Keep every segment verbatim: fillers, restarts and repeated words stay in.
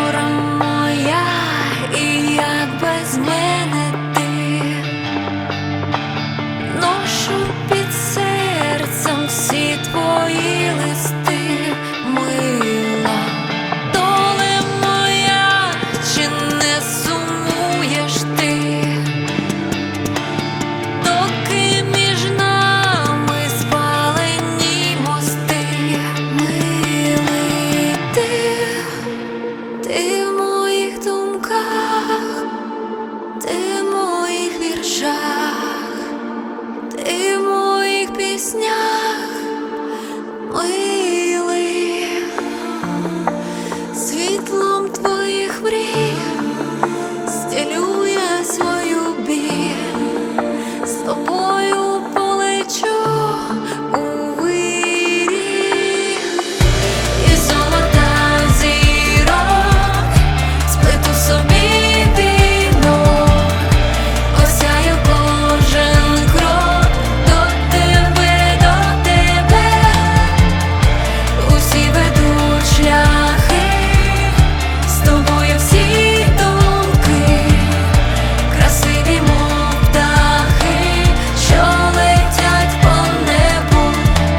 опора моя, і як без мене ти. Ношу під серцем всі твої листи, мила. Доле моя, чи не сумуєш ти? Доки між нами спалені мости, милий, ти, ти в моїх думках, ти в моїх віршах, ти в моїх піснях, милий. Світлом твоїх мрій стелю я свою біль, з тобою полечу у вирій. І золота зірок сплету собі вінок, осяю кожен крок до тебе, до тебе. Усі ведуть шляхи, з тобою всі думки, красиві, мов птахи, що летять по небу.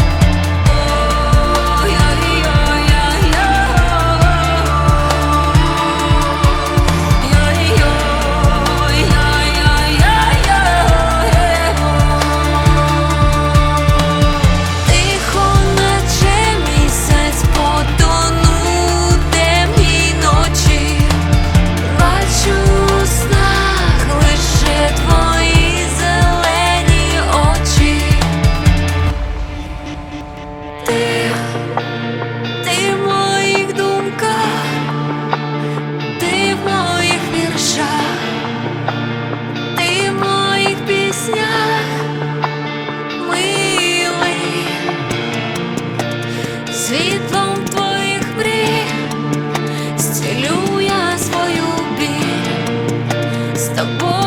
Тихо, наче місяць, потону темній ночі. Бачу у снах лише твої зелені очі. Ти, ти в моїх думках, ти в моїх віршах, ти в моїх піснях, милий. Світлом твоїх мрій стелю я свою біль, з тобою